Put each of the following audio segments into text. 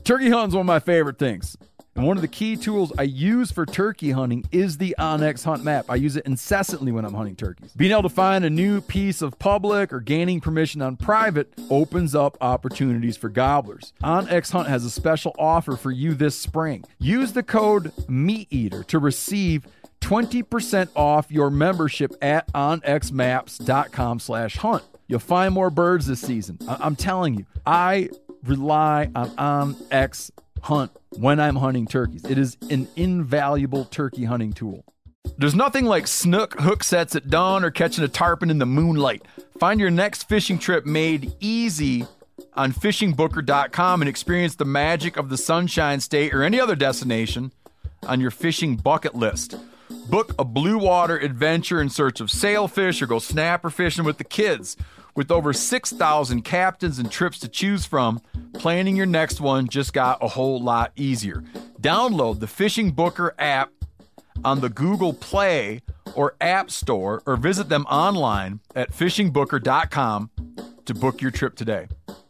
Turkey hunting is one of my favorite things. And one of the key tools I use for turkey hunting is the onX Hunt Map. I use it incessantly when I'm hunting turkeys. Being able to find a new piece of public or gaining permission on private opens up opportunities for gobblers. onX Hunt has a special offer for you this spring. Use the code MeatEater to receive 20% off your membership at onxmaps.com/hunt. You'll find more birds this season. I'm telling you, I rely on onX Hunt when I'm hunting turkeys. It is an invaluable turkey hunting tool. There's nothing like snook hook sets at dawn or catching a tarpon in the moonlight. Find your next fishing trip made easy on fishingbooker.com and experience the magic of the Sunshine State or any other destination on your fishing bucket list. Book a blue water adventure in search of sailfish or go snapper fishing with the kids. With over 6,000 captains and trips to choose from, planning your next one just got a whole lot easier. Download the Fishing Booker app on the Google Play or App Store or visit them online at fishingbooker.com to book your trip today.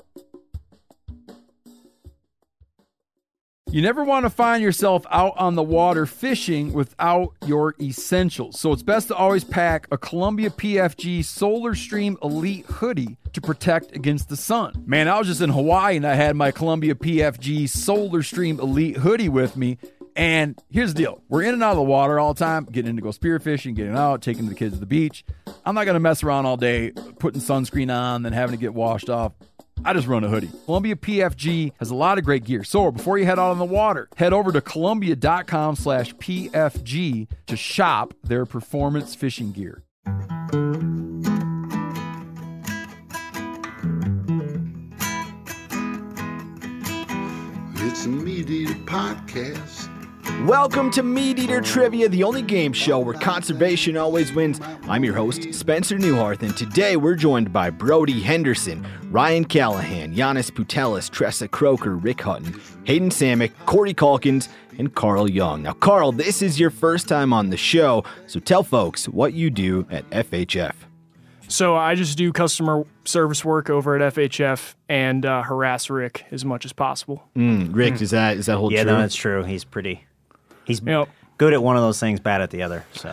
You never want to find yourself out on the water fishing without your essentials. So it's best to always pack a Columbia PFG Solar Stream Elite hoodie to protect against the sun. Man, I was just in Hawaii and I had my Columbia PFG Solar Stream Elite hoodie with me. And here's the deal. We're in and out of the water all the time, getting in to go spearfishing, getting out, taking the kids to the beach. I'm not going to mess around all day putting sunscreen on, then having to get washed off. I just run a hoodie. Columbia PFG has a lot of great gear. So before you head out on the water, head over to Columbia.com/PFG to shop their performance fishing gear. It's a Meat Eater podcast. Welcome to Meat Eater Trivia, the only game show where conservation always wins. I'm your host, Spencer Newharth, and today we're joined by Brody Henderson, Ryan Callahan, Giannis Putelis, Tressa Croker, Rick Hutton, Hayden Samick, Corey Calkins, and Carl Young. Now, Carl, this is your first time on the show, so tell folks what you do at FHF. So I just do customer service work over at FHF and harass Rick as much as possible. Rick, is that hold Yeah, true? no, that's true. He's Yep. good at one of those things, bad at the other. So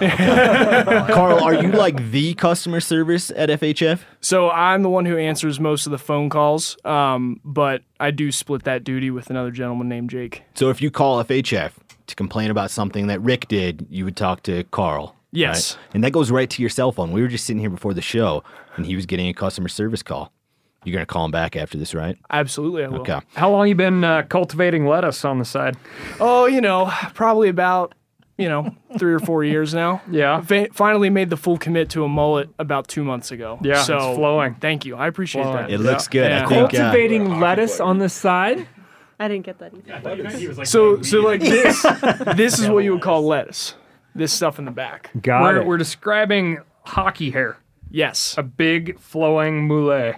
Carl, are you like the customer service at FHF? So I'm the one who answers most of the phone calls, but I do split that duty with another gentleman named Jake. So if you call FHF to complain about something that Rick did, you would talk to Carl. Yes. Right? And that goes right to your cell phone. We were just sitting here before the show, and he was getting a customer service call. You're going to call him back after this, right? Absolutely, I will. Okay. How long you been cultivating lettuce on the side? Oh, probably about, 3 or 4 years now. Yeah. Finally made the full commit to a mullet about 2 months ago. Yeah, so, it's flowing. Thank you. I appreciate that. It looks good. Yeah. I think. Cultivating lettuce on the side? I didn't get that either. So like this is what you would call lettuce. This stuff in the back. We're describing hockey hair. Yes. A big flowing moulet.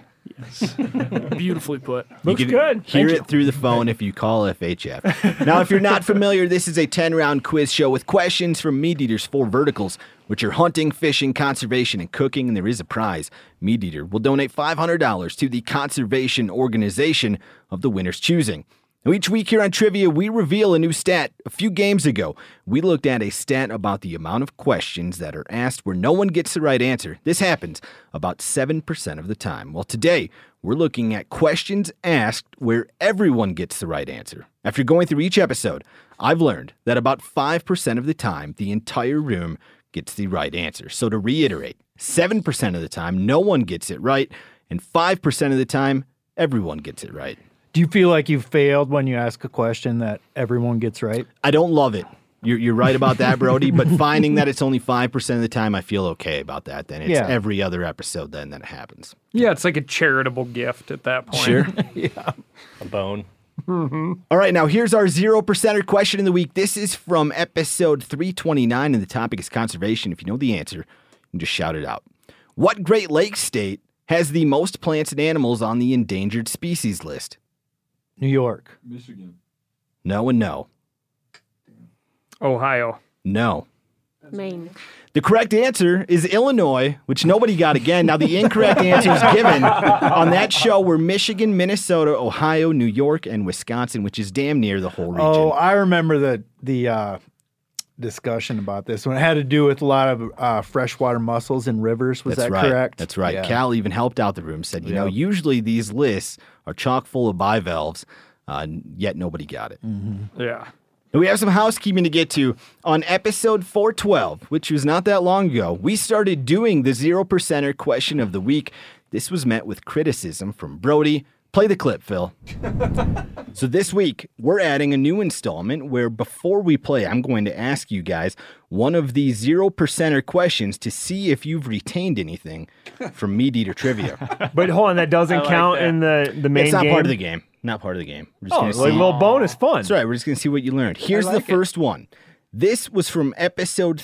Beautifully put. Looks You can good. Hear it through the phone if you call FHF. Now, if you're not familiar, this is a 10-round quiz show with questions from Meat Eater's 4 verticals, which are hunting, fishing, conservation, and cooking, and there is a prize. Meat Eater will donate $500 to the conservation organization of the winner's choosing. Now, each week here on Trivia, we reveal a new stat. A few games ago, we looked at a stat about the amount of questions that are asked where no one gets the right answer. This happens about 7% of the time. Well, today, we're looking at questions asked where everyone gets the right answer. After going through each episode, I've learned that about 5% of the time, the entire room gets the right answer. So to reiterate, 7% of the time, no one gets it right, and 5% of the time, everyone gets it right. Do you feel like you failed when you ask a question that everyone gets right? I don't love it. You're right about that, Brody, but finding that it's only 5% of the time, I feel okay about that. Then it's every other episode then that it happens. Yeah, it's like a charitable gift at that point. Sure. Yeah. a bone. All right, now here's our 0%er question of the week. This is from episode 329, and the topic is conservation. If you know the answer, you can just shout it out. What Great Lakes state has the most plants and animals on the endangered species list? New York. Michigan. No and no. Ohio. No. Maine. The correct answer is Illinois, which nobody got again. Now, the incorrect answers given on that show were Michigan, Minnesota, Ohio, New York, and Wisconsin, which is damn near the whole region. Oh, I remember the discussion about this one. It had to do with a lot of freshwater mussels in rivers. Was that right. correct? That's right. Yeah. Cal even helped out the room, said, you know, usually these lists are chock full of bivalves, yet nobody got it. Yeah. And we have some housekeeping to get to. On episode 412, which was not that long ago, we started doing the 0%er question of the week. This was met with criticism from Brody. Play the clip, Phil. So this week, we're adding a new installment where before we play, I'm going to ask you guys one of the 0%er questions to see if you've retained anything from Meat Eater Trivia. But hold on, that doesn't count in the main It's not game? part of the game. Not part of the game. We're just Oh, gonna it's like see. a little bonus fun. That's right. We're just going to see what you learned. Here's the first one. This was from episode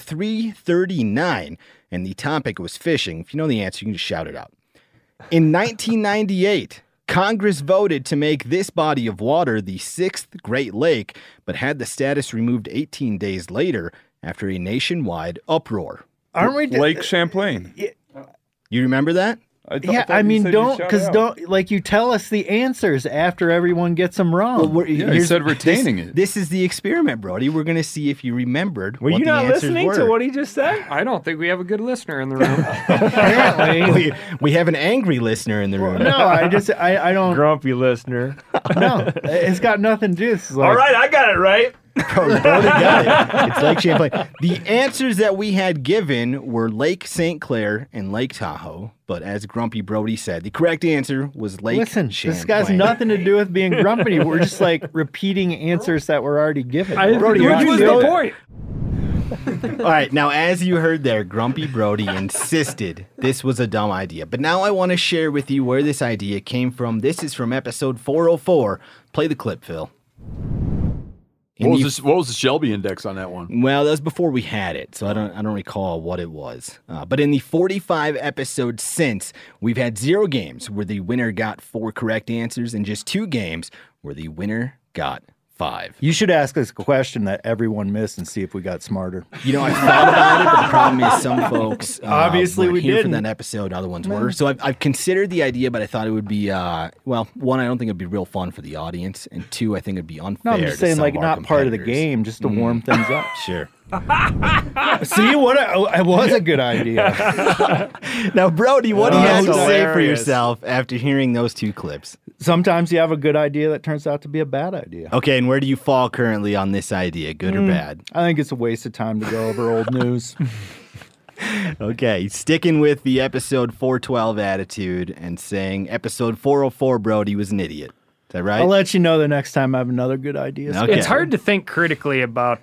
339, and the topic was fishing. If you know the answer, you can just shout it out. In 1998, Congress voted to make this body of water the 6th Great Lake, but had the status removed 18 days later after a nationwide uproar. Aren't we? Lake Champlain. You remember that? Yeah, I mean, don't you tell us the answers after everyone gets them wrong. Well, Yeah, he said retaining it. This is the experiment, Brody. We're going to see if you remembered Were what you the not answers listening were. to what he just said? I don't think we have a good listener in the room. Apparently, we have an angry listener in the room. no, I don't. Grumpy listener. No, it's got nothing to do. It's like, All right, I got it right. Brody got it. It's Lake Champlain. The answers that we had given were Lake St. Clair and Lake Tahoe, but as Grumpy Brody said, the correct answer was Lake Listen, Champlain. this guy's nothing to do with being grumpy. We're just like repeating answers that were already given. Brody, Which you was know the that. point? All right, now as you heard there, Grumpy Brody insisted this was a dumb idea. But now I want to share with you where this idea came from. This is from episode 404. Play the clip, Phil. What was the Shelby index on that one? Well, that was before we had it, so I don't recall what it was. But in the 45 episodes since, we've had 0 games where the winner got 4 correct answers and just 2 games where the winner got 5. You should ask us a question that everyone missed and see if we got smarter. You know, I thought about it, but the problem is some folks Obviously weren't we here for didn't. that episode, other ones were. So I've considered the idea, but I thought it would be, well, one, I don't think it'd be real fun for the audience, and 2, I think it'd be unfair. No, I'm just saying, to like, some of our not part of the competitors. game, just to warm things up. Sure. See, it was a good idea. Now, Brody, what do you have to That's say for hilarious. yourself after hearing those 2 clips? Sometimes you have a good idea that turns out to be a bad idea. Okay, and where do you fall currently on this idea, good or bad? I think it's a waste of time to go over old news. Okay, sticking with the episode 412 attitude and saying episode 404 Brody was an idiot. Is that right? I'll let you know the next time I have another good idea. Okay. It's hard to think critically about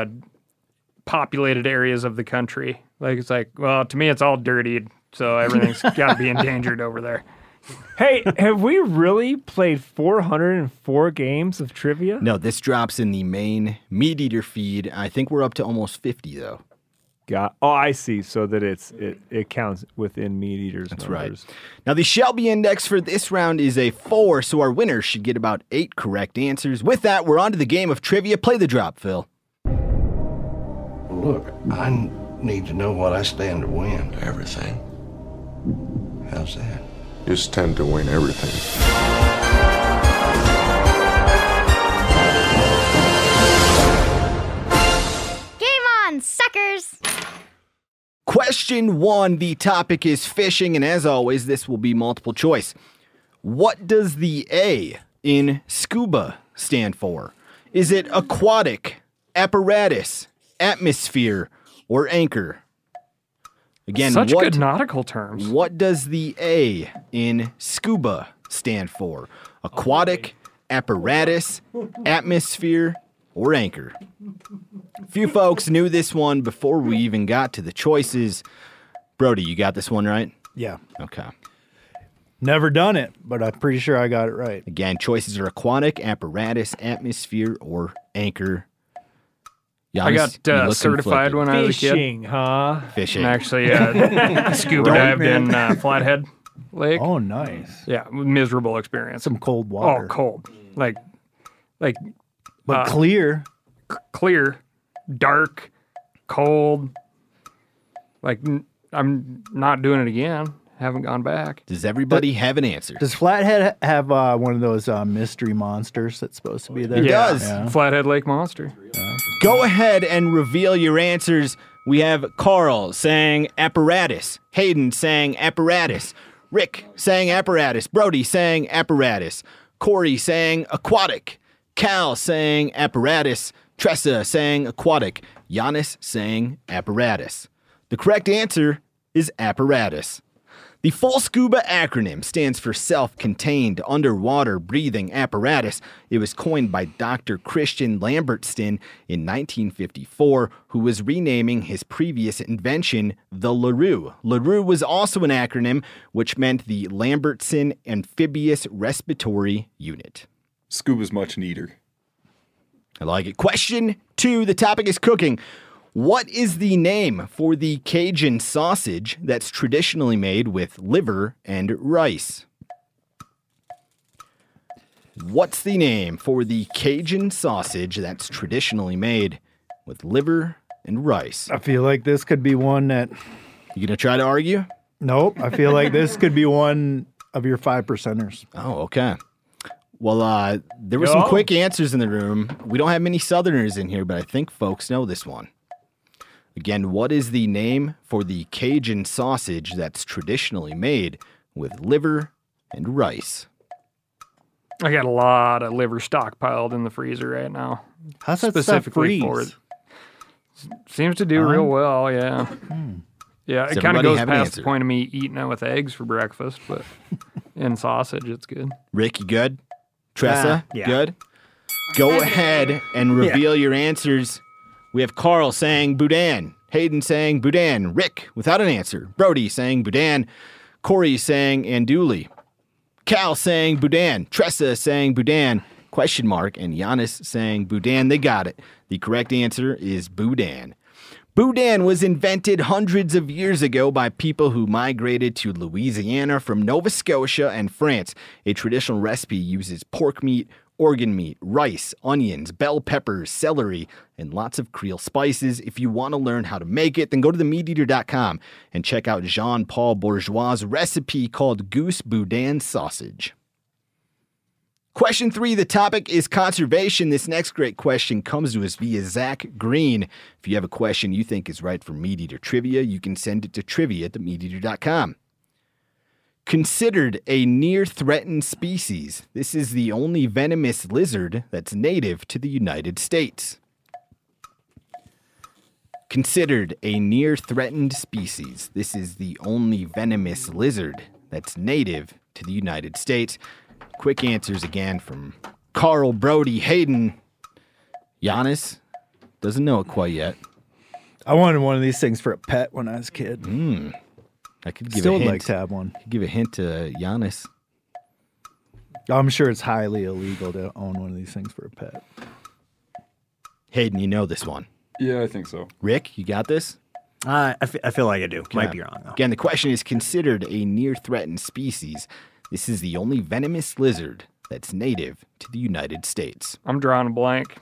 populated areas of the country. Like, it's like, well, to me, it's all dirtied, so everything's got to be endangered over there. Hey, have we really played 404 games of trivia? No, this drops in the main Meat Eater feed. I think we're up to almost 50, though. Oh, I see. So that it counts within Meat Eater's That's numbers. right. Now, the Shelby index for this round is a 4, so our winner should get about 8 correct answers. With that, we're on to the game of trivia. Play the drop, Phil. Look, I need to know what I stand to win. Everything. How's that? You stand to win everything. Game on, suckers! Question 1, the topic is fishing, and as always, this will be multiple choice. What does the A in scuba stand for? Is it aquatic, apparatus, atmosphere, or anchor? Again, Such good nautical terms. What does the A in scuba stand for? Aquatic, apparatus, atmosphere, or anchor? Few folks knew this one before we even got to the choices. Brody, you got this one right? Yeah. Okay. Never done it, but I'm pretty sure I got it right. Again, choices are aquatic, apparatus, atmosphere, or anchor. I Giannis, you got look certified conflicted. when I was a kid. Fishing, huh? Fishing. And actually scuba dived in Flathead Lake. Oh, nice. Yeah, miserable experience. Some cold water. Oh, cold. Like But clear. clear, dark, cold, Like, I'm not doing it again. Haven't gone back. Does everybody have an answer? Does Flathead have one of those mystery monsters that's supposed to be there? It does. Yeah. Flathead Lake Monster. Go ahead and reveal your answers. We have Carl saying apparatus, Hayden saying apparatus, Rick saying apparatus, Brody saying apparatus, Corey saying aquatic, Cal saying apparatus, Tressa saying aquatic, Giannis saying apparatus. The correct answer is apparatus. The full SCUBA acronym stands for Self-Contained Underwater Breathing Apparatus. It was coined by Dr. Christian Lambertson in 1954, who was renaming his previous invention, the LaRue. LaRue was also an acronym, which meant the Lambertson Amphibious Respiratory Unit. Scuba's much neater. I like it. Question 2, the topic is cooking. What is the name for the Cajun sausage that's traditionally made with liver and rice? What's the name for the Cajun sausage that's traditionally made with liver and rice? I feel like this could be one that... You gonna try to argue? Nope. I feel like this could be one of your 5%ers. Oh, okay. Well, there were some quick answers in the room. We don't have many Southerners in here, but I think folks know this one. Again, what is the name for the Cajun sausage that's traditionally made with liver and rice? I got a lot of liver stockpiled in the freezer right now. How's that specifically stuff for freeze? it? Seems to do real well, yeah. Yeah, Does it kind of everybody goes have an past answer? the point of me eating it with eggs for breakfast, but in sausage, it's good. Rick, you good? Tressa, yeah. good? Go ahead and reveal your answers. We have Carl saying Boudin, Hayden saying Boudin, Rick without an answer, Brody saying Boudin, Corey saying Andouille, Cal saying Boudin, Tressa saying Boudin, question mark, and Giannis saying Boudin. They got it. The correct answer is Boudin. Boudin was invented hundreds of years ago by people who migrated to Louisiana from Nova Scotia and France. A traditional recipe uses pork meat, organ meat, rice, onions, bell peppers, celery, and lots of Creole spices. If you want to learn how to make it, then go to themeateater.com and check out Jean-Paul Bourgeois' recipe called Goose Boudin Sausage. Question 3, the topic is conservation. This next great question comes to us via Zach Green. If you have a question you think is right for Meat Eater Trivia, you can send it to trivia@themeateater.com. Considered a near-threatened species, this is the only venomous lizard that's native to the United States. Considered a near-threatened species, this is the only venomous lizard that's native to the United States. Quick answers again from Carl, Brody, Hayden. Giannis doesn't know it quite yet. I wanted one of these things for a pet when I was a kid. I could give Still a hint. like to have one. Give a hint to Giannis. I'm sure it's highly illegal to own one of these things for a pet. Hayden, you know this one. Yeah, I think so. Rick, you got this? I feel like I do. Might Okay. be wrong, though. Again, the question is considered a near-threatened species. This is the only venomous lizard that's native to the United States. I'm drawing a blank.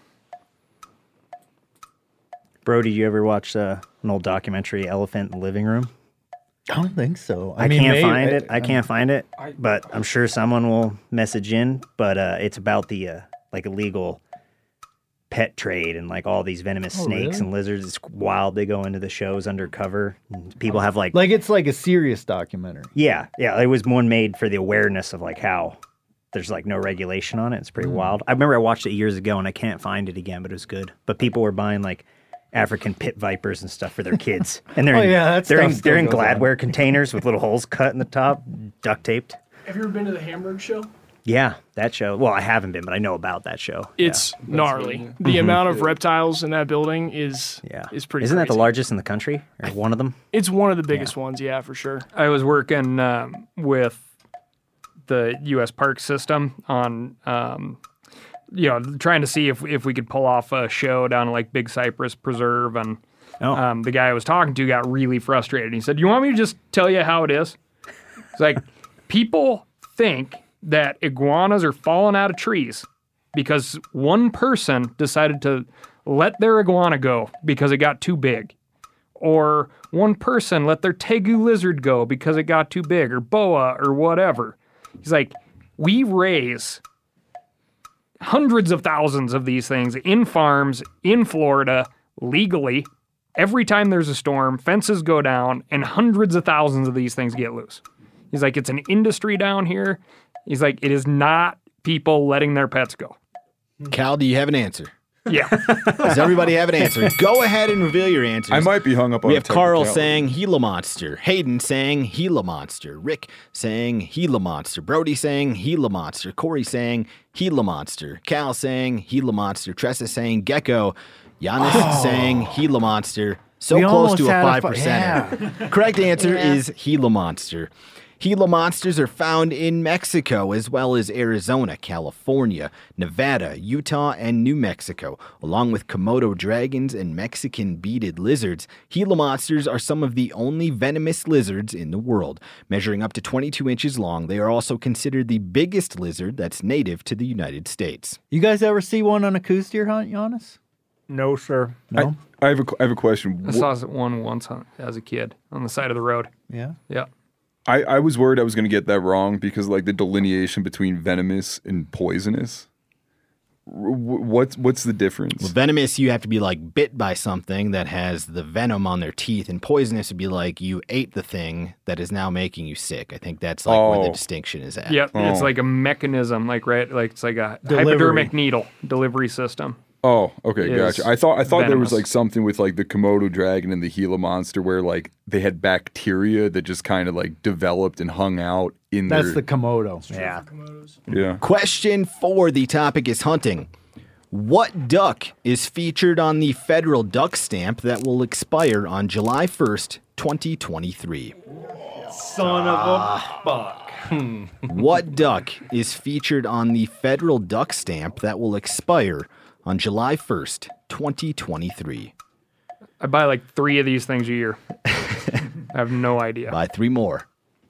Brody, you ever watch an old documentary, Elephant in the Living Room? I don't think so. I can't find it. I can't find it, but I'm sure someone will message in. But it's about the like illegal pet trade and like all these venomous snakes really? and lizards. It's wild. They go into the shows undercover. And people have like it's like a serious documentary. yeah. It was one made for the awareness of like how there's like no regulation on it. It's pretty wild. I remember I watched it years ago and I can't find it again, but it was good. But people were buying like African pit vipers and stuff for their kids, and they're they're in Gladware containers with little holes cut in the top, duct taped. Have you ever been to the Hamburg show? Yeah, that show. Well, I haven't been, but I know about that show. It's gnarly. The amount of reptiles in that building is pretty Isn't that the crazy. largest in the country, or one of them? It's one of the biggest ones, yeah, for sure. I was working with the U.S. Park System on, trying to see if we could pull off a show down at like Big Cypress Preserve. And the guy I was talking to got really frustrated. He said, "You want me to just tell you how it is?" It's like, people think that iguanas are falling out of trees because one person decided to let their iguana go because it got too big. Or one person let their tegu lizard go because it got too big, or boa, or whatever. He's like, we raise hundreds of thousands of these things in farms in Florida legally. Every time there's a storm, fences go down, and hundreds of thousands of these things get loose. He's like, it's an industry down here. He's like, it is not people letting their pets go. Cal, do you have an answer? Yeah. Does everybody have an answer? Go ahead and reveal your answers. I might be hung up on We have Carl technicality. saying Gila Monster, Hayden saying Gila Monster, Rick saying Gila Monster, Brody saying Gila Monster, Corey saying Gila Monster, Cal saying Gila Monster, Tressa saying Gecko, Giannis saying Gila Monster. So We close almost to a had 5%. Correct answer Yeah. is Gila Monster. Gila monsters are found in Mexico as well as Arizona, California, Nevada, Utah, and New Mexico. Along with Komodo dragons and Mexican beaded lizards, Gila monsters are some of the only venomous lizards in the world. Measuring up to 22 inches long, they are also considered the biggest lizard that's native to the United States. You guys ever see one on a Coos deer hunt, Giannis? No, sir. No? I have a question. I saw one once as a kid on the side of the road. Yeah. Yeah. I was worried I was going to get that wrong because like the delineation between venomous and poisonous. What's the difference? Well, venomous, you have to be like bit by something that has the venom on their teeth, and poisonous would be like you ate the thing that is now making you sick. I think that's like where the distinction is at. Yep. It's like a mechanism, like it's like a Delivery. hypodermic needle delivery system. Oh, okay, Is gotcha. I thought there was venomous. like something with like the Komodo dragon and the Gila monster where like they had bacteria that just kind of like developed and hung out in That's their... the Komodo. Yeah. Yeah. Question 4, the topic is hunting. What duck is featured on the federal duck stamp that will expire on July 1st, 2023? Son of a buck. What duck is featured on the federal duck stamp that will expire on July 1st, 2023? I buy like 3 of these things a year. I have no idea. Buy 3 more.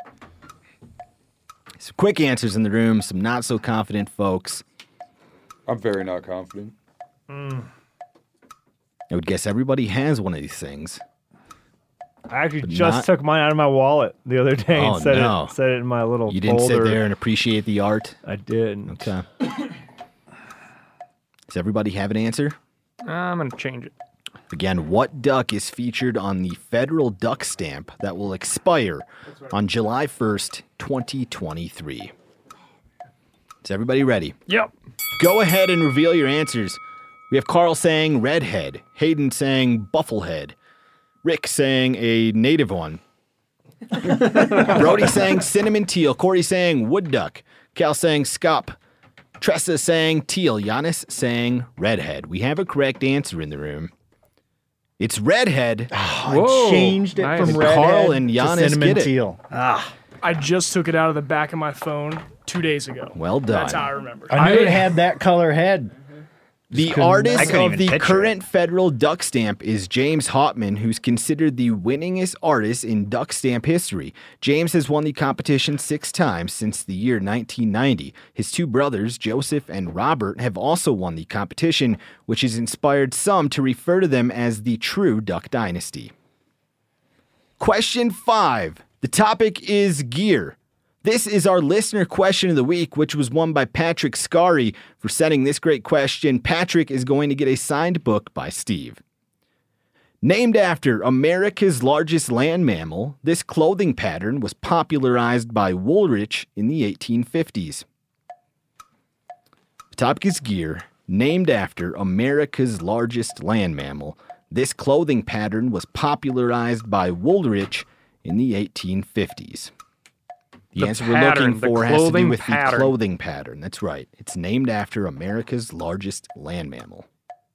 Some quick answers in the room, some not so confident folks. I'm very not confident. I would guess everybody has one of these things. I actually But just not- took mine out of my wallet the other day Oh, and set no. it in my little You didn't sit folder. there and appreciate the art? I did. Okay. Does everybody have an answer? I'm going to change it. Again, what duck is featured on the federal duck stamp that will expire on July 1st, 2023? Is everybody ready? Yep. Go ahead and reveal your answers. We have Carl saying redhead, Hayden saying bufflehead, Rick saying a native one, Brody saying cinnamon teal, Corey saying wood duck, Cal saying scop, Tressa saying teal, Giannis saying redhead. We have a correct answer in the room. It's redhead. Whoa, I changed it nice. from And redhead Carl and to Giannis cinnamon get it. teal. I just took it out of the back of my phone 2 days ago. Well done. That's how I remember. I knew it had that color head. The I artist couldn't of even the picture current federal duck stamp is James Hotman, who's considered the winningest artist in duck stamp history. James has won the competition 6 times since the year 1990. His 2 brothers, Joseph and Robert, have also won the competition, which has inspired some to refer to them as the true Duck Dynasty. Question 5. The topic is gear. This is our listener question of the week, which was won by Patrick Scari for sending this great question. Patrick is going to get a signed book by Steve. Named after America's largest land mammal, this clothing pattern was popularized by Woolrich in the 1850s. The topic is gear. Named after America's largest land mammal, this clothing pattern was popularized by Woolrich in the 1850s. The The answer we're pattern, looking the for has to do clothing with the pattern. clothing pattern. That's right. It's named after America's largest land mammal.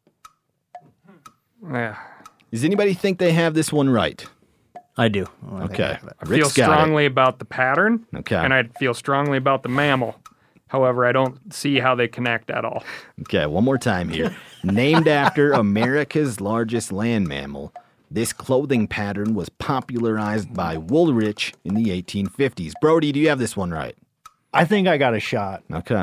Yeah. Does anybody think they have this one right? I do. Okay. I feel Rick's got it. strongly about the pattern. Okay. And I feel strongly about the mammal. However, I don't see how they connect at all. Okay, one more time here. Named after America's largest land mammal, this clothing pattern was popularized by Woolrich in the 1850s. Brody, do you have this one right? I think I got a shot. Okay.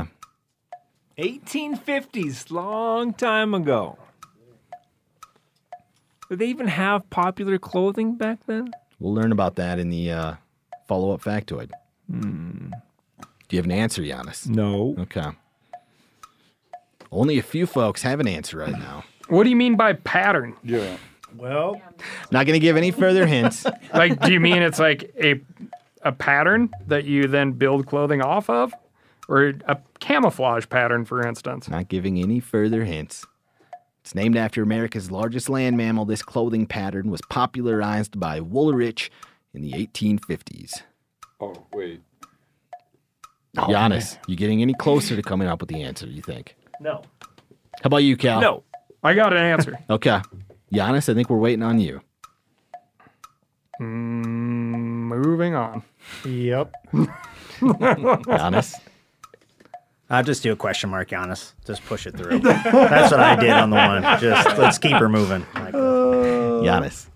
1850s, long time ago. Did they even have popular clothing back then? We'll learn about that in the follow-up factoid. Do you have an answer, Giannis? No. Okay. Only a few folks have an answer right now. What do you mean by pattern? Yeah. Well, Not going to give any further hints. Like, do you mean it's like a pattern that you then build clothing off of? Or a camouflage pattern, for instance? Not giving any further hints. It's named after America's largest land mammal. This clothing pattern was popularized by Woolrich in the 1850s. Oh, wait. Giannis, you getting any closer to coming up with the answer, you think? No. How about you, Cal? No. I got an answer. Okay. Giannis, I think we're waiting on you. Moving on. Yep. Giannis? I'll just do a question mark, Giannis. Just push it through. That's what I did on the one. Just let's keep her moving. Giannis.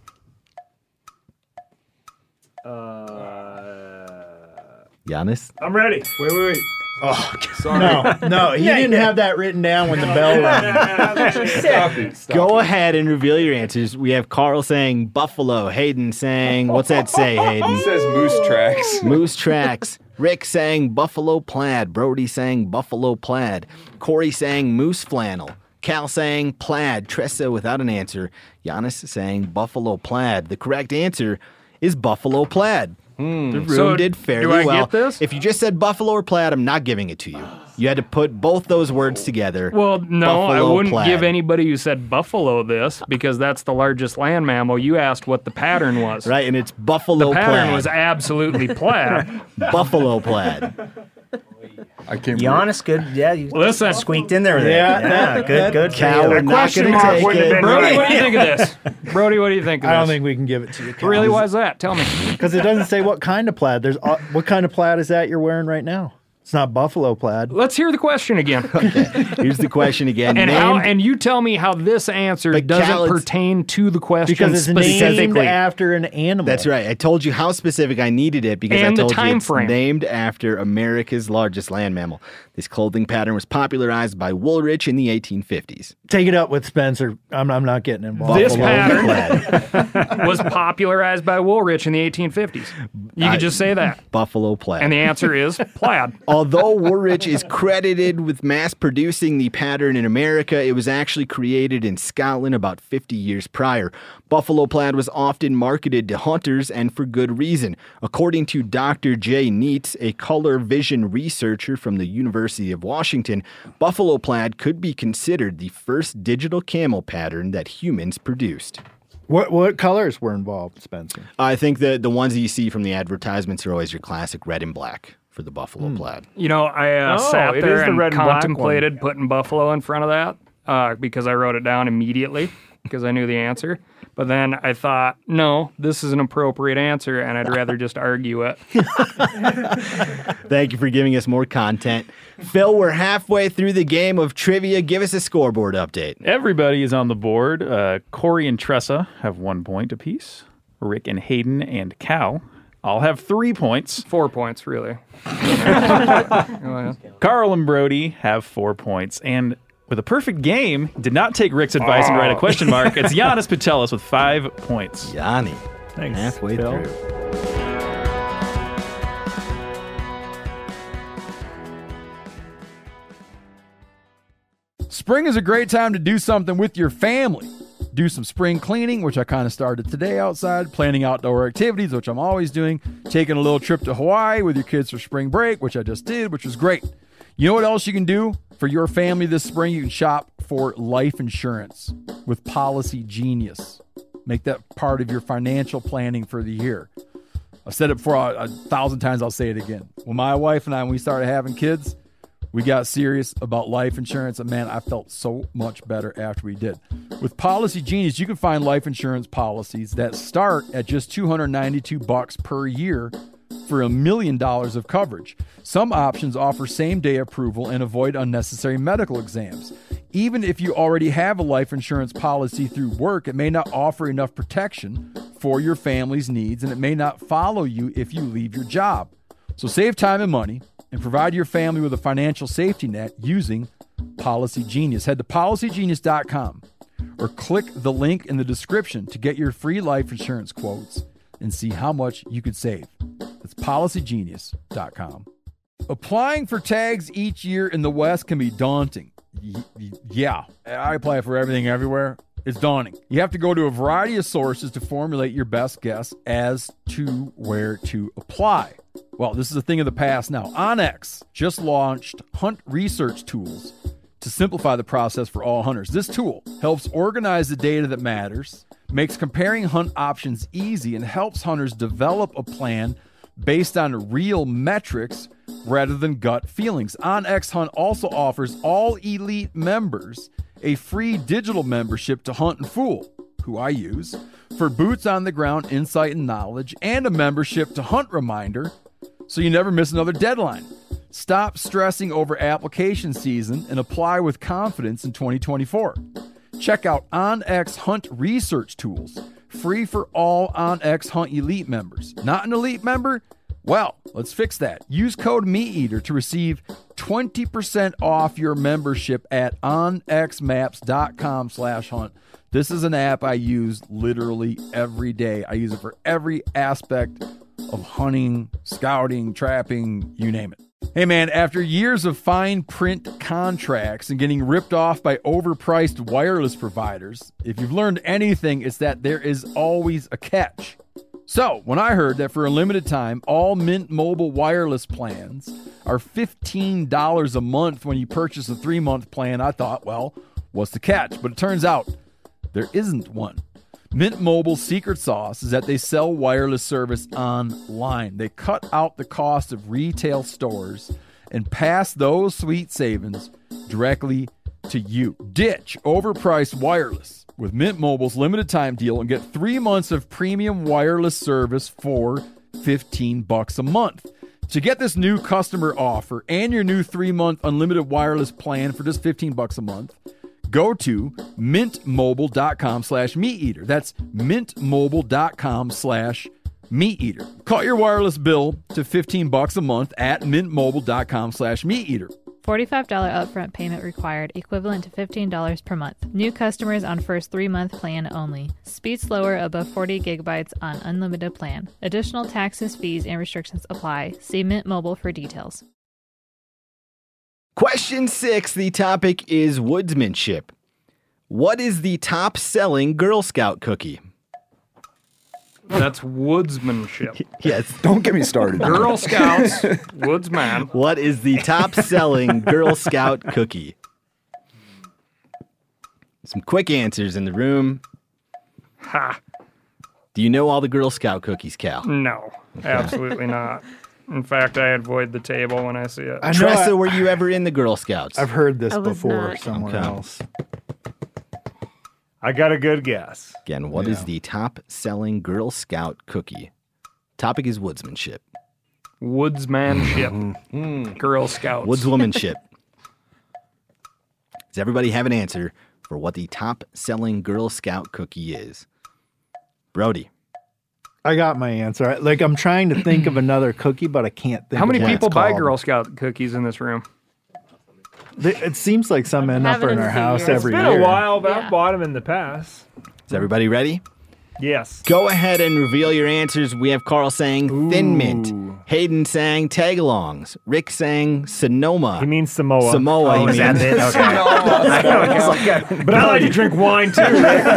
Giannis? I'm ready. Wait. Oh, sorry. No, he didn't have that written down when the bell rang. Stop it. Go ahead and reveal your answers. We have Carl saying buffalo, Hayden saying, what's that say, Hayden? It says moose tracks. Moose tracks. Rick saying buffalo plaid. Brody saying buffalo plaid. Corey saying moose flannel. Cal saying plaid. Tressa without an answer. Giannis saying buffalo plaid. The correct answer is buffalo plaid. The room So, did fairly do I well. get this? If you just said buffalo or plaid, I'm not giving it to you. You had to put both those words together. Well, no, I Buffalo wouldn't plaid. give anybody who said buffalo this because that's the largest land mammal. You asked what the pattern was. Right, and it's buffalo The pattern plaid. was absolutely plaid. Buffalo plaid. I can't Giannis, good. Yeah, you Listen. squeaked in there with Yeah, it. Good. Cal, we're not question going to mark take wouldn't have it. been Brody, what do you think of this? Brody, what do you think of I this? don't think we can give it to you. Cal. Really, why is that? Tell me. Because it doesn't say what kind of plaid. There's what kind of plaid is that you're wearing right now? It's not buffalo plaid. Let's hear the question again. Here's the question again. And you tell me how this answer But doesn't Cal, it's- pertain to the question Because it's named specifically. after an animal. That's right. I told you how specific I needed it because And I the told you time it's frame. named after America's largest land mammal. This clothing pattern was popularized by Woolrich in the 1850s. Take it up with Spencer. I'm not getting involved. This Buffalo pattern plaid. was popularized by Woolrich in the 1850s. You could just say that. Buffalo plaid. And the answer is plaid. Although Woolrich is credited with mass producing the pattern in America, it was actually created in Scotland about 50 years prior. Buffalo plaid was often marketed to hunters and for good reason. According to Dr. Jay Neitz, a color vision researcher from the University of Washington, buffalo plaid could be considered the first digital camo pattern that humans produced. What colors were involved, Spencer? I think the ones that you see from the advertisements are always your classic red and black for the buffalo plaid. You know, I Oh, sat it there is the and red and black contemplated putting buffalo in front of that because I wrote it down immediately because I knew the answer. But then I thought, no, this is an appropriate answer, and I'd rather just argue it. Thank you for giving us more content. Phil, we're halfway through the game of trivia. Give us a scoreboard update. Everybody is on the board. Corey and Tressa have 1 point apiece. Rick and Hayden and Cal all have 3 points. 4 points, really. Carl and Brody have 4 points. And with a perfect game, did not take Rick's advice and write a question mark. It's Giannis Patelis with 5 points. Yanni, Thanks, halfway Phil. through. Spring is a great time to do something with your family. Do some spring cleaning, which I kind of started today outside, planning outdoor activities, which I'm always doing, taking a little trip to Hawaii with your kids for spring break, which I just did, which was great. You know what else you can do for your family this spring? You can shop for life insurance with Policy Genius. Make that part of your financial planning for the year. I've said it before 1,000 times, I'll say it again. When my wife and I, when we started having kids, we got serious about life insurance, and man, I felt so much better after we did. With Policy Genius, you can find life insurance policies that start at just $292 per year for $1 million of coverage. Some options offer same-day approval and avoid unnecessary medical exams. Even if you already have a life insurance policy through work, it may not offer enough protection for your family's needs, and it may not follow you if you leave your job. So save time and money and provide your family with a financial safety net using Policy Genius. Head to policygenius.com or click the link in the description to get your free life insurance quotes and see how much you could save. That's PolicyGenius.com. Applying for tags each year in the West can be daunting. Yeah, I apply for everything everywhere. It's daunting. You have to go to a variety of sources to formulate your best guess as to where to apply. Well, this is a thing of the past now. OnX just launched Hunt Research Tools to simplify the process for all hunters. This tool helps organize the data that matters, makes comparing hunt options easy, and helps hunters develop a plan based on real metrics rather than gut feelings. OnX Hunt also offers all elite members a free digital membership to Hunt and Fool, who I use, for boots on the ground insight and knowledge, and a membership to Hunt Reminder so you never miss another deadline. Stop stressing over application season and apply with confidence in 2024. Check out OnX Hunt Research Tools, free for all OnX Hunt Elite members. Not an Elite member? Well, let's fix that. Use code MeatEater to receive 20% off your membership at onxmaps.com/hunt. This is an app I use literally every day. I use it for every aspect of hunting, scouting, trapping, you name it. Hey man, after years of fine print contracts and getting ripped off by overpriced wireless providers, if you've learned anything, it's that there is always a catch. So, when I heard that for a limited time, all Mint Mobile wireless plans are $15 a month when you purchase a 3-month plan, I thought, well, what's the catch? But it turns out there isn't one. Mint Mobile's secret sauce is that they sell wireless service online. They cut out the cost of retail stores and pass those sweet savings directly to you. Ditch overpriced wireless with Mint Mobile's limited time deal and get 3 months of premium wireless service for $15 a month. To get this new customer offer and your new 3-month unlimited wireless plan for just $15 a month, go to mintmobile.com/meateater. That's mintmobile.com/meateater. Cut your wireless bill to $15 a month at mintmobile.com/meateater. $45 upfront payment required, equivalent to $15 per month. New customers on first 3-month plan only. Speed slower above 40 gigabytes on unlimited plan. Additional taxes, fees, and restrictions apply. See Mint Mobile for details. Question 6, the topic is woodsmanship. What is the top-selling Girl Scout cookie? That's woodsmanship. Yes. Don't get me started. Girl Scouts, woodsman. What is the top-selling Girl Scout cookie? Some quick answers in the room. Ha. Do you know all the Girl Scout cookies, Cal? No, absolutely not. In fact, I avoid the table when I see it. Tressa, were you ever in the Girl Scouts? I've heard this I was before not. somewhere Okay. else. I got a good guess. Again, what is the top-selling Girl Scout cookie? Topic is woodsmanship. Woodsmanship. Girl Scouts. Woodswomanship. Does everybody have an answer for what the top-selling Girl Scout cookie is? Brody. I got my answer. I'm trying to think of another cookie, but I can't think How many of what people it's buy called. Girl Scout cookies in this room? It seems like some end up Haven't in in our a house few years. every It's year. been a while, but Yeah. I've bought them in the past. Is everybody ready? Yes. Go ahead and reveal your answers. We have Carl saying Thin Mint. Hayden saying Tagalongs. Rick saying Sonoma. He means Samoa. Samoa, he is that means. it? Okay. But I like to drink wine too.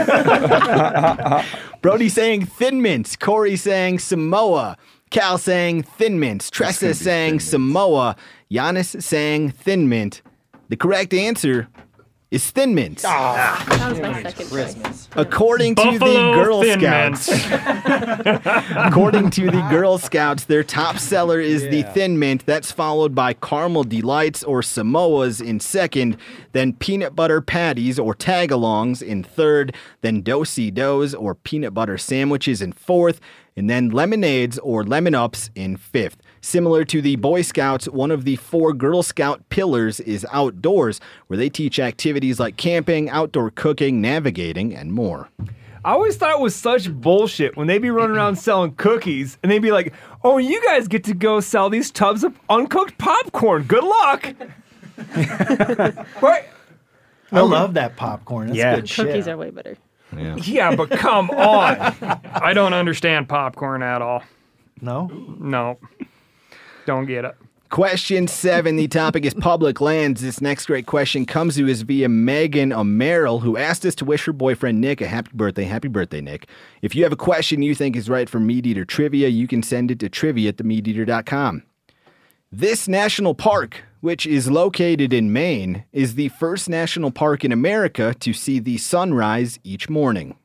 Brody saying Thin Mints. Corey saying Samoa. Cal saying Thin Mints. Tressa saying Samoa. Giannis saying Thin Mint. The correct answer is Thin Mints. That was my second choice. According to the Buffalo Girl Thin Scouts, according to the Girl Scouts, their top seller is the Thin Mint. That's followed by Caramel Delights or Samoas in second, then Peanut Butter Patties or Tagalongs in third, then Do-si-dos or Peanut Butter Sandwiches in fourth, and then Lemonades or Lemon Ups in fifth. Similar to the Boy Scouts, one of the 4 Girl Scout pillars is outdoors, where they teach activities like camping, outdoor cooking, navigating, and more. I always thought it was such bullshit when they'd be running around selling cookies and they'd be like, oh, you guys get to go sell these tubs of uncooked popcorn. Good luck. Right? I love that popcorn. That's good shit. Cookies are way better. Yeah, but come on. I don't understand popcorn at all. No? No. Don't get it. Question 7. The topic is public lands. This next great question comes to us via Megan O'Merrill, who asked us to wish her boyfriend Nick a happy birthday. Happy birthday, Nick. If you have a question you think is right for Meat Eater Trivia, you can send it to trivia@themeateater.com. This national park, which is located in Maine, is the first national park in America to see the sunrise each morning.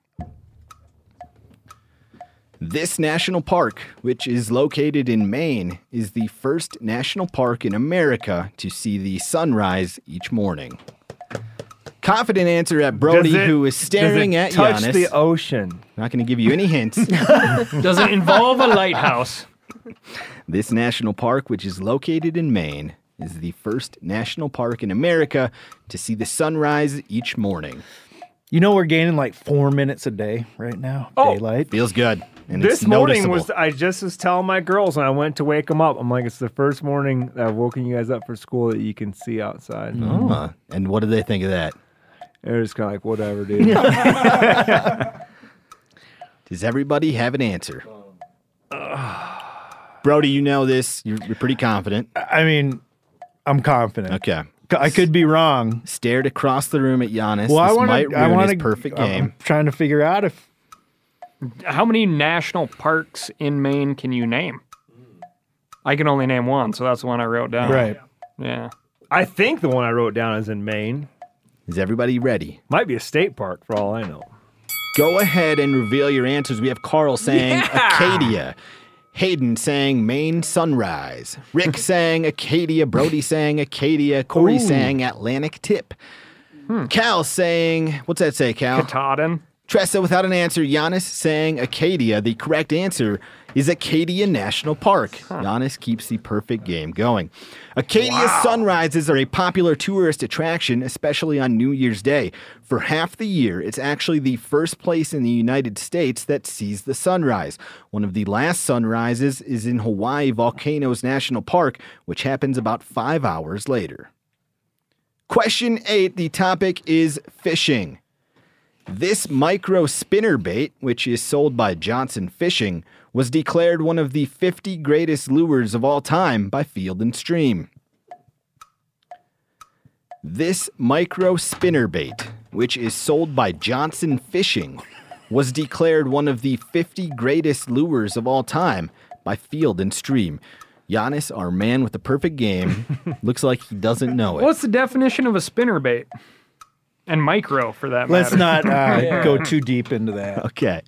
This national park, which is located in Maine, is the first national park in America to see the sunrise each morning. Confident answer at Brody, who is staring at touch Giannis. the ocean? Not going to give you any hints. Does it involve a lighthouse? This national park, which is located in Maine, is the first national park in America to see the sunrise each morning. You know we're gaining like 4 minutes a day right now. Daylight. Feels good. And This it's morning noticeable. I just was telling my girls when I went to wake them up. I'm like, it's the first morning that I've woken you guys up for school that you can see outside. Oh, and what did they think of that? They're just kind of like, whatever, dude. Does everybody have an answer? Brody, you know this. You're pretty confident. I mean, I'm confident. Okay. I could be wrong. Stared across the room at Giannis. Well, This might ruin his perfect game. I'm trying to figure out if How many national parks in Maine can you name? I can only name one, so that's the one I wrote down. Right. Yeah. I think the one I wrote down is in Maine. Is everybody ready? Might be a state park for all I know. Go ahead and reveal your answers. We have Carl saying Acadia. Hayden saying Maine Sunrise. Rick saying Acadia. Brody saying Acadia. Corey saying Atlantic Tip. Cal saying, what's that say, Cal? Katahdin. Tressa without an answer. Giannis saying Acadia. The correct answer is Acadia National Park. Giannis keeps the perfect game going. Acadia's sunrises are a popular tourist attraction, especially on New Year's Day. For half the year, it's actually the first place in the United States that sees the sunrise. One of the last sunrises is in Hawaii Volcanoes National Park, which happens about 5 hours later. Question 8, the topic is fishing. This micro spinnerbait, which is sold by Johnson Fishing, was declared one of the 50 greatest lures of all time by Field and Stream. This micro spinnerbait, which is sold by Johnson Fishing, was declared one of the 50 greatest lures of all time by Field and Stream. Giannis, our man with the perfect game, looks like he doesn't know it. What's the definition of a spinnerbait? And micro, for that Let's matter. not go too deep into that. Okay.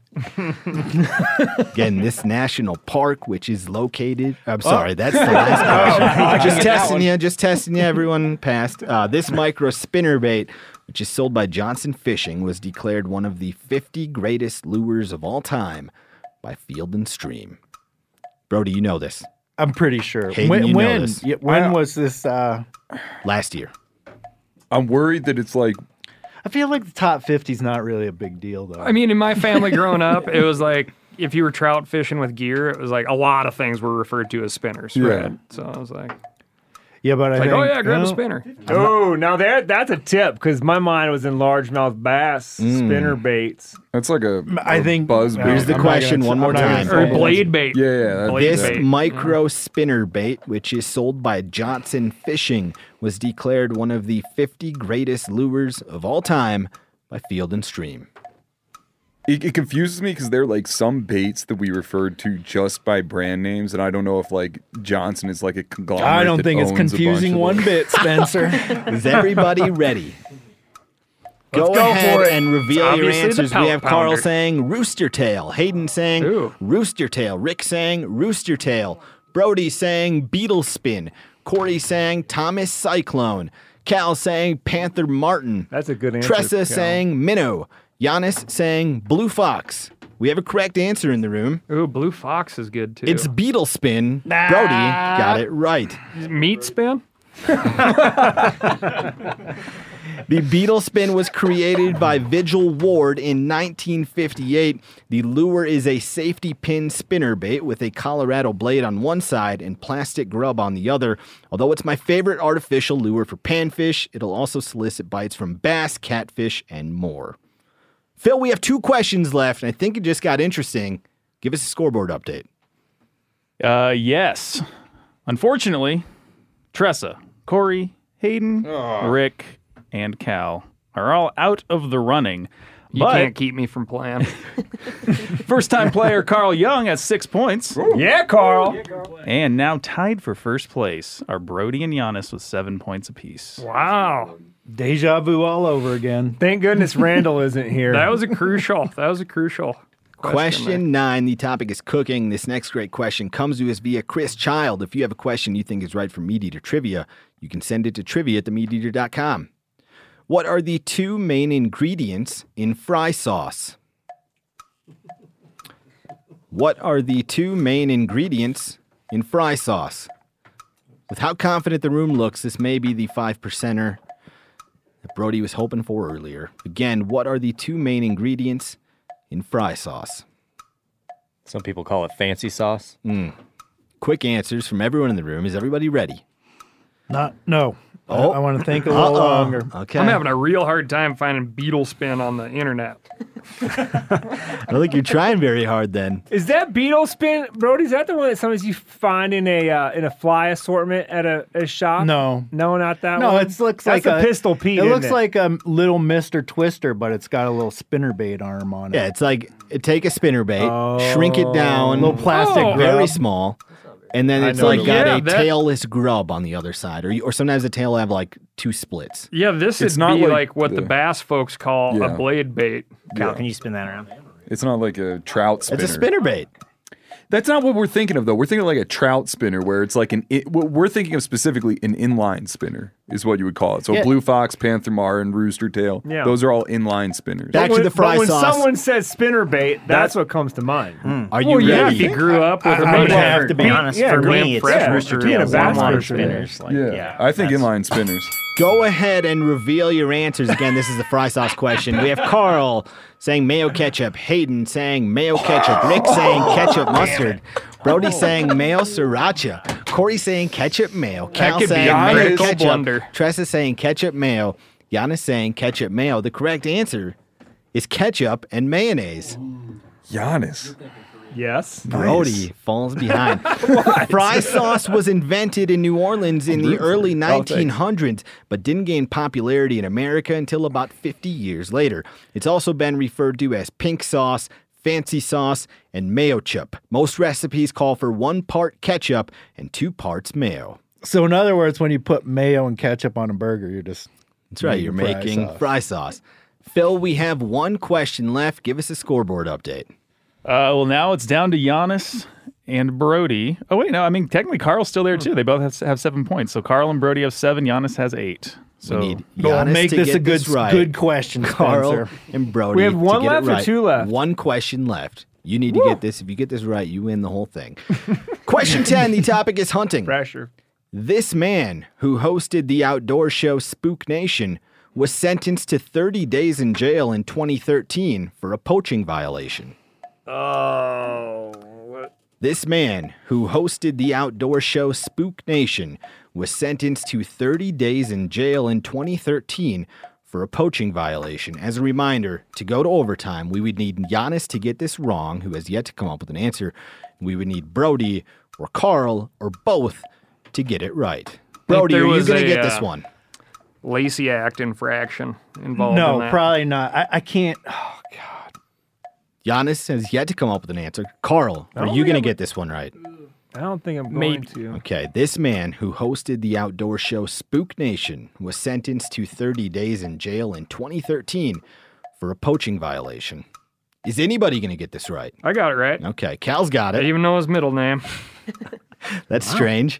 Again, this national park, which is located... I'm sorry, that's the last question. Just testing you, everyone passed. This micro spinnerbait, which is sold by Johnson Fishing, was declared one of the 50 greatest lures of all time by Field and Stream. Brody, you know this. I'm pretty sure. Hayden, you know this. When was this? Last year. I'm worried that it's like... I feel like the top 50 is not really a big deal, though. I mean, in my family growing up, it was like if you were trout fishing with gear, it was like a lot of things were referred to as spinners. Right? So I was like, yeah, but I like, think, oh yeah, grab a spinner. Oh, now that's a tip because my mind was in largemouth bass spinner baits. That's like a I think buzz bait. Here's the question one more time. Or blade bait. Yeah. Blade This bait. micro spinner bait, which is sold by Johnson Fishing, was declared one of the 50 greatest lures of all time by Field and Stream. It confuses me because there are like some baits that we referred to just by brand names, and I don't know if like Johnson is like a conglomerate. I don't that think it's owns a bunch confusing of one them. bit, Spencer. Is everybody ready? Go go ahead for it. and reveal your obviously the answers. We pout have Carl pounder. saying Rooster Tail, Hayden saying Ooh. Rooster Tail, Rick saying Rooster Tail, Brody saying Beetle Spin, Corey saying Thomas Cyclone, Cal saying Panther Martin, That's a good answer. Tressa Cal. saying Minnow, Giannis saying Blue Fox. We have a correct answer in the room. Ooh, blue fox is good too. It's Beetle Spin. Brody got it right. meat spin. The beetle spin was created by Vigil Ward in 1958. The lure is a safety pin spinnerbait with a Colorado blade on one side and plastic grub on the other. Although it's my favorite artificial lure for panfish, it'll also solicit bites from bass, catfish, and more. Phil, we have 2 questions left, and I think it just got interesting. Give us a scoreboard update. Yes. Unfortunately, Tressa, Corey, Hayden, Rick, and Cal are all out of the running. You can't keep me from playing. First-time player Carl Young has 6 points. Yeah, Carl. And now tied for first place are Brody and Giannis with 7 points apiece. Wow. Deja vu all over again. Thank goodness Randall isn't here. That was a crucial Question 9. The topic is cooking. This next great question comes to us via Chris Child. If you have a question you think is right for Meat Eater Trivia, you can send it to trivia@themeateater.com. What are the 2 main ingredients in fry sauce? What are the 2 main ingredients in fry sauce? With how confident the room looks, this may be the 5%er that Brody was hoping for earlier. Again, what are the 2 main ingredients in fry sauce? Some people call it fancy sauce. Quick answers from everyone in the room. Is everybody ready? No. I want to think a little longer. Okay. I'm having a real hard time finding beetle spin on the internet. I don't think you're trying very hard then. Is that beetle spin, Brody? Is that the one that sometimes you find in a fly assortment at a shop? No, not that one. No, it looks That's like a Pistol Pete. It isn't looks like a little Mr. Twister, but it's got a little spinnerbait arm on it. Yeah, it's like take a spinnerbait, shrink it down, little plastic grub. very small, and then it's like got Yeah, a tailless grub on the other side, or sometimes the tail will have like 2 splits. Yeah, this It's would not be like like what the bass folks call Yeah. a blade bait. Cal, can you spin that around? It's not like a trout spinner. It's a spinnerbait. That's not what we're thinking of, though. We're thinking of like a trout spinner, where it's like what we're thinking of specifically an inline spinner is what you would call it. So Yeah. Blue Fox, Panther Mar, and Rooster Tail. Yeah. Those are all inline spinners. Back to the fry when sauce. someone says spinnerbait, that's what comes to mind. Are you Well, yeah, ready? if you grew up with a I would bunch have of to be honest. yeah, For green me, it's fresh Rooster being a Tails, bass water fisher. spinners. Like, yeah. I think inline spinners. Go ahead and reveal your answers. Again, this is the fry sauce question. We have Carl saying mayo ketchup, Hayden saying mayo ketchup, Rick saying ketchup mustard, Brody saying mayo sriracha, Corey saying ketchup mayo, Cal could be saying a mayo critical ketchup, blunder. Tressa saying ketchup mayo, Giannis saying ketchup mayo. The correct answer is ketchup and mayonnaise. Giannis. Yes. Brody falls behind. Fry sauce was invented in New Orleans in the early 1900s, but didn't gain popularity in America until about 50 years later. It's also been referred to as pink sauce, fancy sauce, and mayo chup. Most recipes call for 1 part ketchup and 2 parts mayo. So in other words, when you put mayo and ketchup on a burger, you're just That's right, you're making fry sauce. Phil, we have 1 question left. Give us a scoreboard update. Well, now it's down to Giannis and Brody. Oh, wait, no. I mean, technically, Carl's still there, too. They both have 7 points. So Carl and Brody have 7. Giannis has 8. So We need Go on, Giannis make to this get a good this right. good question, Carl Spencer. and Brody. We have to 1 get it left or right. 2 left? 1 question left. You need to get this. If you get this right, you win the whole thing. Question 10. The topic is hunting. Pressure. This man who hosted the outdoor show Spook Nation was sentenced to 30 days in jail in 2013 for a poaching violation. Oh, what? This man who hosted the outdoor show Spook Nation was sentenced to 30 days in jail in 2013 for a poaching violation. As a reminder, to go to overtime, we would need Giannis to get this wrong, who has yet to come up with an answer. We would need Brody or Carl or both to get it right. Brody, are you going to get this one? Lacey Act infraction involved in No, that. probably not. I can't. Oh, God. Giannis has yet to come up with an answer. Carl, are you going to get this one right? I don't think I'm going to. Okay, this man who hosted the outdoor show Spook Nation was sentenced to 30 days in jail in 2013 for a poaching violation. Is anybody going to get this right? I got it right. Okay, Cal's got I it. even know his middle name. That's strange.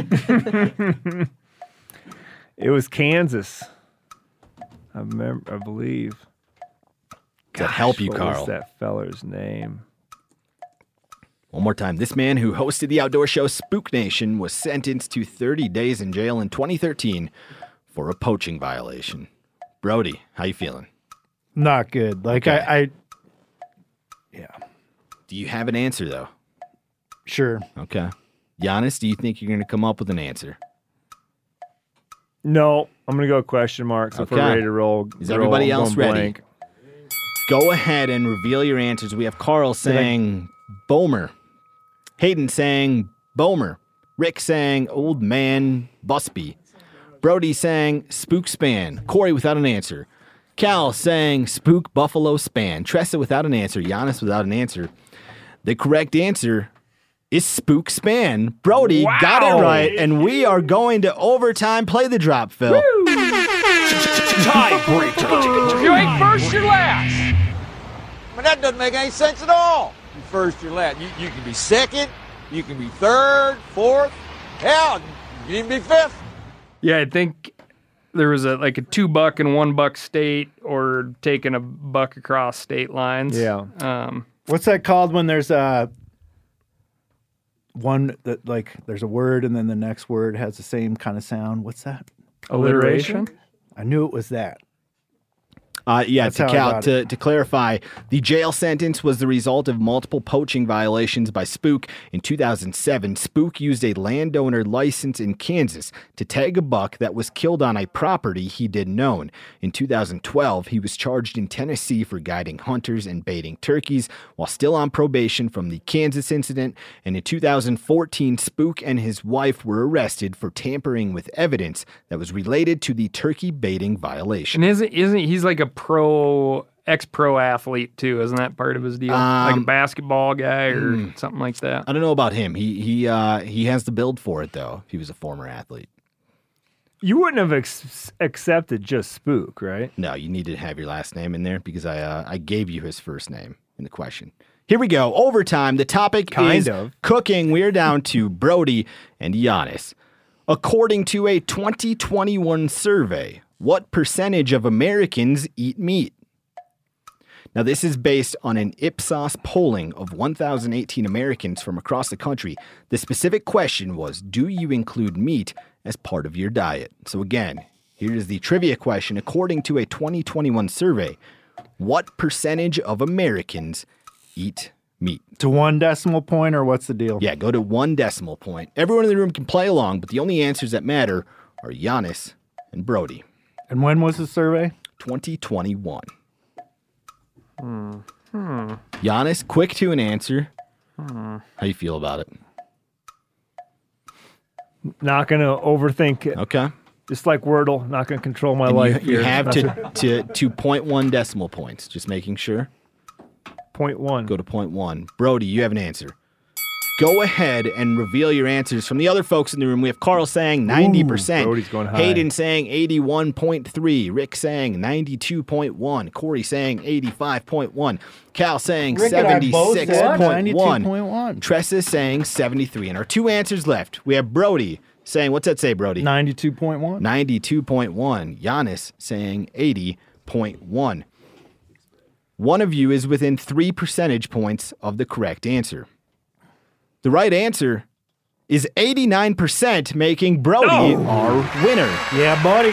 It was Kansas. I believe. Does that help you, What Carl? was that feller's name? One more time. This man who hosted the outdoor show Spook Nation was sentenced to 30 days in jail in 2013 for a poaching violation. Brody, how you feeling? Not good. Like Okay. Yeah. Do you have an answer though? Sure. Okay. Giannis, do you think you're going to come up with an answer? No, I'm going to go question mark. So if we're Okay. ready to roll, Is everybody I'm else going ready? blank. Go ahead and reveal your answers. We have Carl saying Bomer, Hayden saying Bomer, Rick saying Old Man Busby, Brody saying Spook Span, Corey without an answer, Cal saying Spook Buffalo Span, Tressa without an answer, Giannis without an answer. The correct answer is Spook Span. Brody got it right, and we are going to overtime. Play the drop, Phil. Tiebreaker. You ain't first, you're last. I mean, that doesn't make any sense at all. You first, you're last. You can be second, you can be third, fourth. Hell, you can even be fifth. Yeah, I think there was a $2 and $1 state, or taking a buck across state lines. Yeah. What's that called when there's one that like there's a word and then the next word has the same kind of sound? What's that? Alliteration? I knew it was that. Yeah, That's to how I Cal, got to clarify, the jail sentence was the result of multiple poaching violations by Spook. In 2007, Spook used a landowner license in Kansas to tag a buck that was killed on a property he didn't own. In 2012, he was charged in Tennessee for guiding hunters and baiting turkeys while still on probation from the Kansas incident. And in 2014, Spook and his wife were arrested for tampering with evidence that was related to the turkey baiting violation. And isn't he's like a ex-pro athlete too? Isn't that part of his deal? Like a basketball guy or something like that? I don't know about him. He has the build for it though. If he was a former athlete. You wouldn't have accepted just Spook, right? No, you need to have your last name in there because I gave you his first name in the question. Here we go. Overtime. The topic is cooking. We're down to Brody and Giannis. According to a 2021 survey, what percentage of Americans eat meat? Now, this is based on an Ipsos polling of 1,018 Americans from across the country. The specific question was, do you include meat as part of your diet? So again, here is the trivia question. According to a 2021 survey, what percentage of Americans eat meat? To 1 decimal point, or what's the deal? Yeah, go to 1 decimal point. Everyone in the room can play along, but the only answers that matter are Giannis and Brody. And when was the survey? 2021. Giannis, quick to an answer. How you feel about it? Not going to overthink it. Okay. Just like Wordle, not going to control my And life. you here. have to 0.1 decimal points. Just making sure. 0.1. Go to 0.1. Brody, you have an answer. Go ahead and reveal your answers from the other folks in the room. We have Carl saying 90%. Brody's going high. Hayden saying 81.3. Rick saying 92.1. Corey saying 85.1. Cal saying Rick and I both said 76.1. 92.1. Tressa saying 73. And our 2 answers left. We have Brody saying, what's that say, Brody? 92.1. 92.1. Giannis saying 80.1. One of you is within 3 percentage points of the correct answer. The right answer is 89%, making Brody our winner. Yeah, buddy.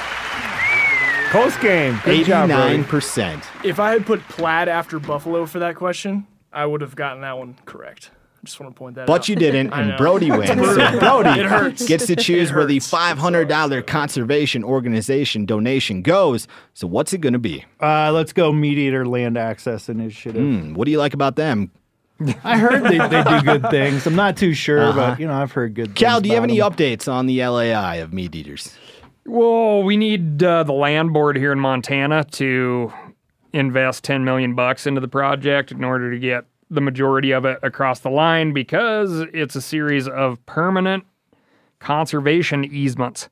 Close game. Good job, Brody. 89%. If I had put Plaid after Buffalo for that question, I would have gotten that one correct. I just want to point that out. But you didn't, I and know. Brody wins. It's brutal. So Brody It hurts. gets to choose It where the hurts. $500 conservation organization donation goes. So what's it going to be? Let's go Meat Eater Land Access Initiative. What do you like about them? I heard they do good things. I'm not too sure, Uh-huh. but I've heard good things. Cal, do you have about any them. updates on the LAI of meat eaters? Well, we need the land board here in Montana to invest $10 million into the project in order to get the majority of it across the line, because it's a series of permanent conservation easements.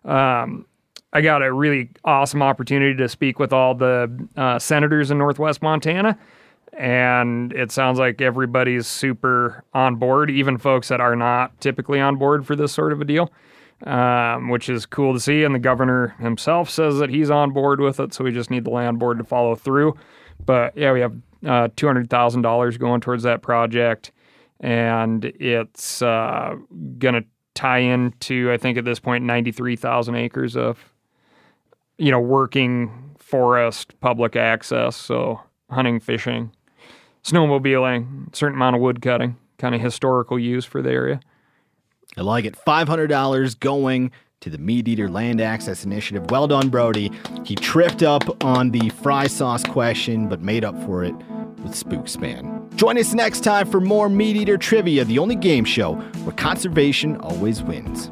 I got a really awesome opportunity to speak with all the senators in Northwest Montana, and it sounds like everybody's super on board, even folks that are not typically on board for this sort of a deal, which is cool to see. And the governor himself says that he's on board with it, so we just need the land board to follow through. But yeah, we have $200,000 going towards that project, and it's going to tie into, I think at this point, 93,000 acres of working forest, public access, so hunting, fishing, snowmobiling, certain amount of wood cutting, kind of historical use for the area. I like it. $500 going to the Meat Eater Land Access Initiative. Well done, Brody. He tripped up on the fry sauce question, but made up for it with Spook Span. Join us next time for more Meat Eater Trivia, the only game show where conservation always wins.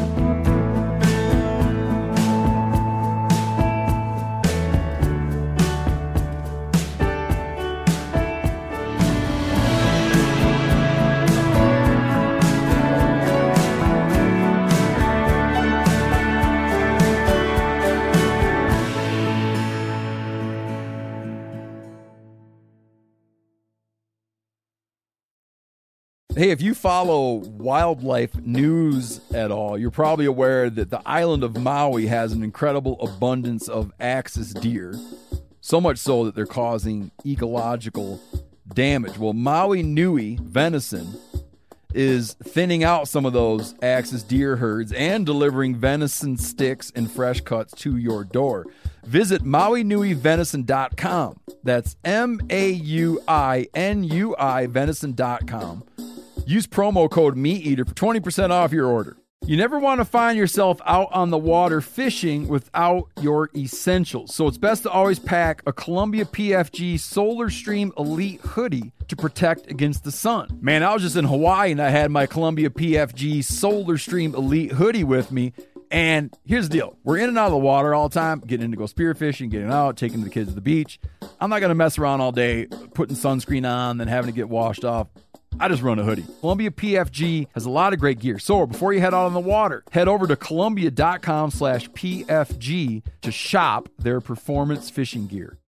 Hey, if you follow wildlife news at all, you're probably aware that the island of Maui has an incredible abundance of axis deer, so much so that they're causing ecological damage. Well, Maui Nui venison is thinning out some of those axis deer herds and delivering venison sticks and fresh cuts to your door. Visit MauiNuiVenison.com. That's MAUINUI venison.com. Use promo code MeatEater for 20% off your order. You never want to find yourself out on the water fishing without your essentials. So it's best to always pack a Columbia PFG Solar Stream Elite hoodie to protect against the sun. Man, I was just in Hawaii and I had my Columbia PFG Solar Stream Elite hoodie with me. And here's the deal. We're in and out of the water all the time, getting in to go spearfishing, getting out, taking the kids to the beach. I'm not going to mess around all day putting sunscreen on, then having to get washed off. I just run a hoodie. Columbia PFG has a lot of great gear. So before you head out on the water, head over to Columbia.com/PFG to shop their performance fishing gear.